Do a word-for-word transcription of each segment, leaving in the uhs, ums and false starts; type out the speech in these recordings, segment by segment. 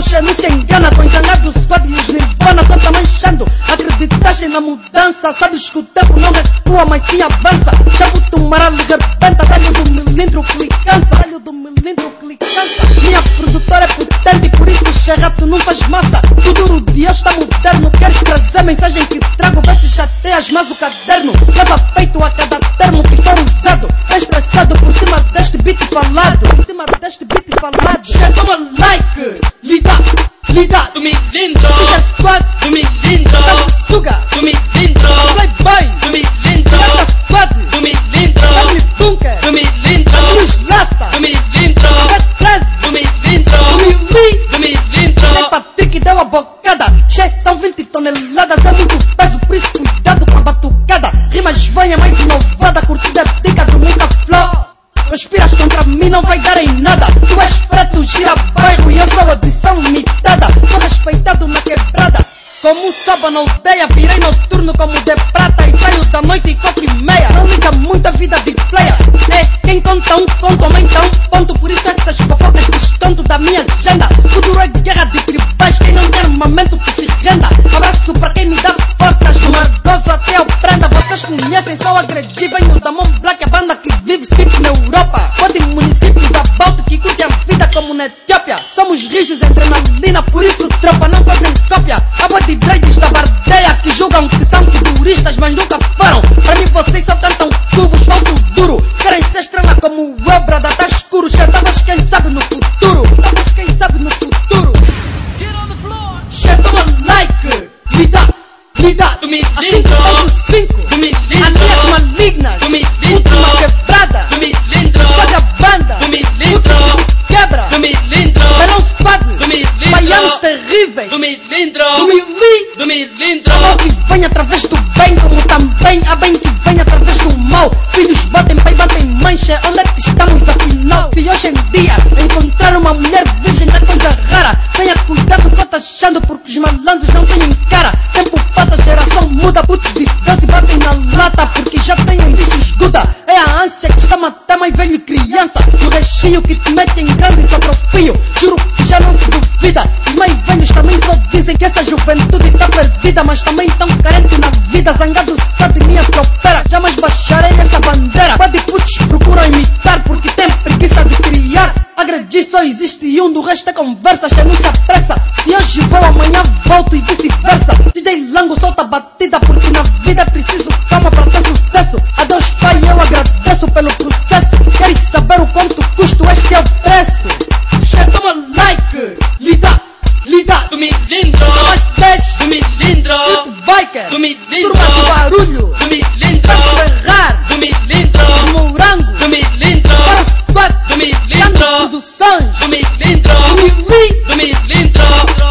Che não se engana com enganado squad e os nirvana conta manchando. Acreditaste na mudança, sabes que o tempo não recua, mas sim avança. Chamo tu maralho, rebenta, talho do milímetro que lhe cansa, talho do milímetro que lhe cansa. Minha produtora é potente, por isso xerrato não faz massa. Tudo o dia está moderno, queres trazer mensagem que trago, vê se chateias, mas o caderno leva peito a cada termo que for usado, é expressado por cima deste beat falado, por cima deste beat falado. Já toma like, lida, lida, Tu me lindro, fica squad, tu me lindro, suga, tu me lindro, playboy, tu me lindro, Pirata squad, tu me lindro, Family bunker, tu me lindro, Luiz Lasta, tu me lindro, B treze, tu me lindro, Mili, tu me lindro. nem Patrick deu a bocada. Che, são vinte toneladas, é muito peso, por isso cuidado com a batucada. Rimas venha mais inovada, curtida dica do muita flow. Conspiras contra mim, não vai dar em nada. Tu és preto, gira bairro e eu sou adição limitada. Sou respeitado na quebrada, como soba na aldeia. Virei noturno como de prata e saio da noite e quatro e meia. Não liga muito a vida de player. É quem conta um conto, aumenta um ponto. Por isso essas fofocas destonto da minha agenda. Futuro é guerra de tribais, quem não tem armamento que se renda. Abraço pra quem me dá forças, do Margoso até ao Prenda. Vocês conhecem, só agredi, venho da Mont Black, a banda que vive stick na Europa. Pode municípios da Balta que curtem a vida como na Etiópia. Somos rijos, adrenalina, por isso tropa não fazem cópia. A boa de dreads da bardeia que julgam que são turistas, mas nunca foram. Pra mim vocês só cantam cubos, falto duro. Querem ser estrela como eu, brada, tá escuro. Já talvez quem sabe no futuro, talvez quem sabe no futuro. Já toma like, lida, lida, Tu me a lindro, cinco ponto tu me cinco, lindro, alias malignas, tu me lindro, última quebrada, tu me lindro, escolha banda, tu me lindro, quebra, tu me lindro, melão squad, tu me lindro, baianos terríveis, tu me lindro, tu me li. tu me lindro. Há mal que vem através do bem, como também há bem que vem através do mal. Filhos batem pai, batem mãe, che, onde é que estamos afinal? Se hoje em dia encontrar uma mulher virgem é coisa rara, tenha cuidado com tá achando, porque os malandros não têm cara. Tempo passa, geração muda, putos de Deus e batem na lata, porque já têm bichos guda. É a ânsia que está a matar mais velho e criança, no recheio que te mete em grande e atrofio. Juro que já não se duvida, os mais velhos também só dizem que essa juventude está perdida, mas também tão carente na vida. Zangado só de minha tropera, jamais baixarei essa bandeira. Pode putos procuram imitar, porque tem preguiça de criar. Agredir só existe um, do resto é conversa, che, não se apressa. Se hoje vou, amanhã volto e vice-versa. D J Lango solta batida, porque na vida é preciso calma para ter sucesso. Adeus pai, eu agradeço pelo processo. Queres saber o quanto custo, este é o preço. Che, toma like, lida, lida, Tu me lindro, mais dez, tu me lindro, Street Biker, tu me lindro, turma de barulho, tu me lindro, Ferrar, tu me lindro, os morangos, tu me lindro, para squad, tu me Xando lindro, Produções, tu me lindro, tu me li. tu me lindro.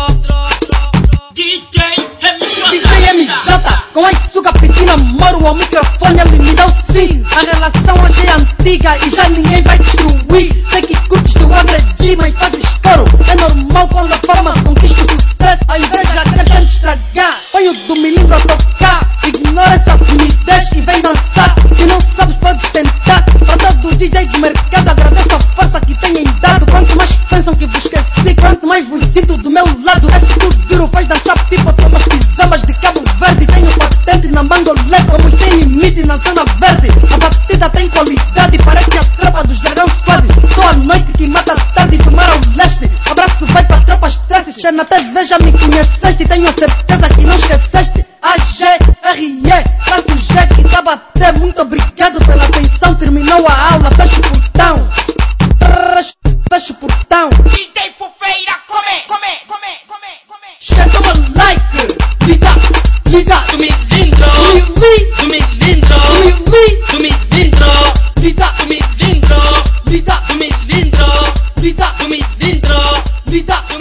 D J D J M J, com a suga pedindo amor, ao microfone ele me dá o sim. A relação hoje é antiga e já ninguém vai destruir. Sei que curtes do agredir, mas fazes coro. É normal quando a fama conquista o sucesso, a inveja quer sempre estragar. Põe o do milímetro a tocar, ignora essa timidez e vem dançar. Se não sabes podes tentar, para todo o D J do mercado agradeço a força que têm dado. Quanto mais pensam que vos esqueci, quanto mais vos sinto do meu lado. Esse tudo duro faz dançar pipa, tomas quizamas de Cabo Verde. Tenho patente na Mangolé, como sem limite na zona verde. A batida tem qualidade, parece a tropa dos dragão squad. Só a noite que mata a tarde do mar ao leste. Abraço vai para tropas stresses, che, na T V já me conheceste. Tenho a certeza que não esqueceste. A G R E, tanto G que tá a bater. Muito obrigado pela atenção, terminou a aula, fecha o portão. Fecha o portão. D J Fofeira, come, come, come, come, come. Che, toma like, lida, lida, Tu me lindro, tu me li, tu me lindro, tu me li, tu me lindro, lida, tu me lindro, lida, tu me lindro, lida, tu me lindro, lida.